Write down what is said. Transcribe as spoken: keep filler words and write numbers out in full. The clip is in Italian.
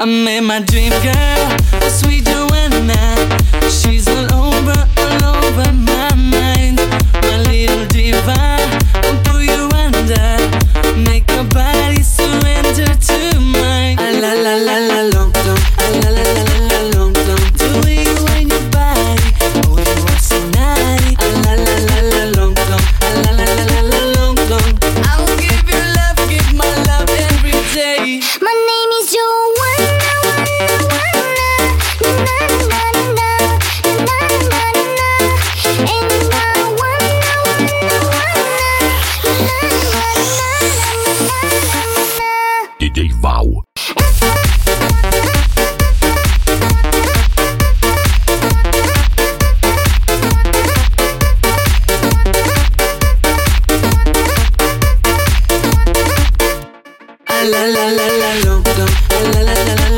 I met my dream girl, a sweet Joanna. She's all over, all over my mind. My little diva, I'll pull you under. Make your body surrender to mine. Ah, la la la la long long, ah, la la la la la long long. Do you and your body, oh you are so naughty. Ah, la la la la long long, ah, la la la la la long long. I will give you love, give my love every day. My name is Joanna, Wanna, Wanna, na na na na na na na na na, and I wanna, wanna, wanna, D J Wow. La la la la long long, la la la la